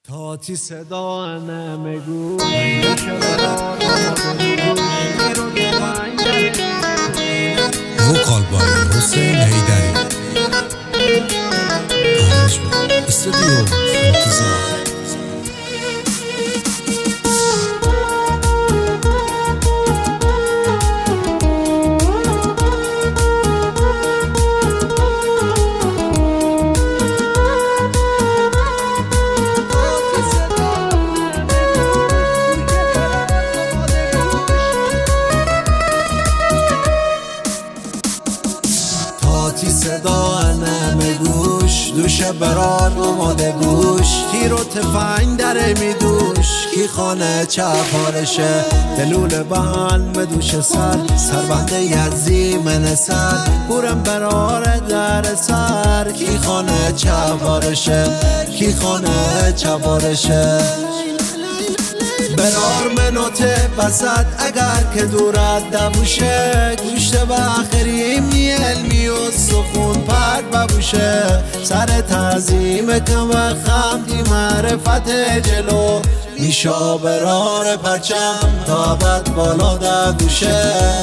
تاتی صدا نمیگو وکال بای حسین حیدری استودیو انتظار. تاتی صدا نمیگوش دوشه برار اومده گوش تیر و تفنگ داره میدوش کی خانه چپارشه دلول بان بدوش سربنده یزی من سر بورم برار در سر کی خانه چپارشه کی خانه چپارشه برار منوته بسد اگر که دورت دبوشه گوشت بخریم نی علمی و سخون پرد ببوشه سر تعظیم کم و خمدی معرفت جلو میشا برار پرچم تا ابد بالا دبوشه.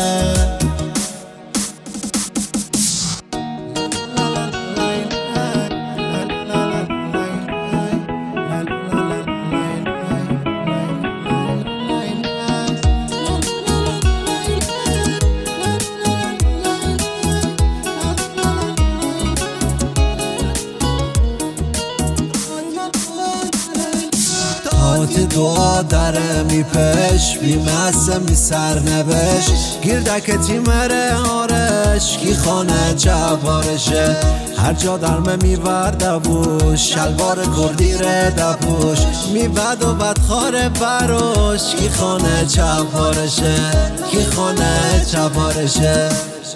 تاتی دعا داره میپش بیمسه می سرنوش گیردکتی مره آرش کی خانه چپارشه هر جا درمه میورده بوش شلوار کردی ره دپوش میبد و بدخار فروش کی خانه چپارشه کی خانه چپارشه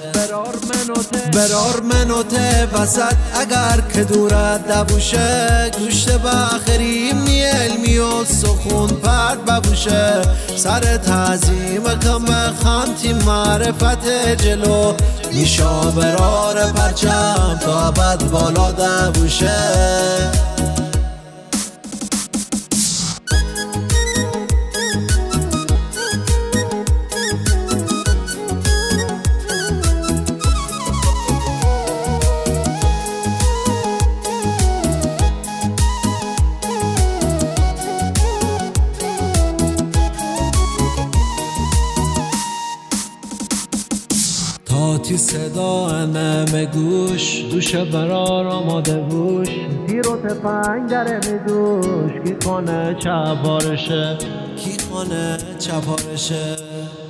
برار منوته وسط اگر که دورت دبوشه گوشت بخریم نی علمی و سخون پرد ببوشه سر تعظیم کم خمتی معرفت جلو میشا برار پرچم تا ابد بالا دبوشه. تاتی صدا نمیگوش دوشه برار آماده بوش تیر و تفنگ داره میدوش کی خانه چپارشه کی خانه چپارشه.